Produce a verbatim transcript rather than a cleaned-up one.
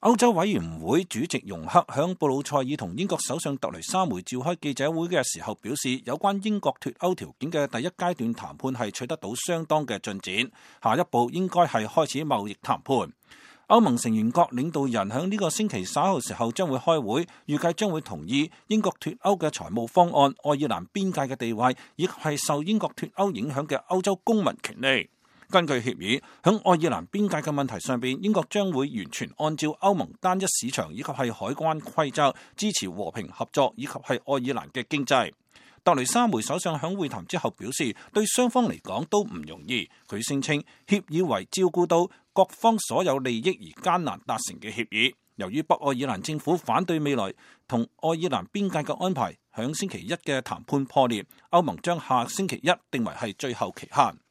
歐洲委員會主席容克響布魯塞爾同英國首相特雷莎梅召開記者會嘅時候表示，有關英國脫歐條件嘅第一階段談判係取得到相當嘅進展，下一步應該係開始貿易談判。歐盟成員國領導人響呢個星期稍後時候將會開會，預計將會同意英國脫歐嘅財務方案、愛爾蘭邊界嘅地位，以及係受英國脫歐影響嘅歐洲公民權利。根據協議，響愛爾蘭邊界嘅問題上邊，英國將會完全按照歐盟單一市場以及係海關規則，支持和平合作以及係愛爾蘭嘅經濟。特雷莎梅首相響會談之後表示，對雙方嚟講都唔容易。佢聲稱協議為照顧到各方所有利益而艱難達成嘅協議。由於北愛爾蘭政府反對未來同愛爾蘭邊界嘅安排，響星期一嘅談判破裂，歐盟將下星期一定為係最後期限。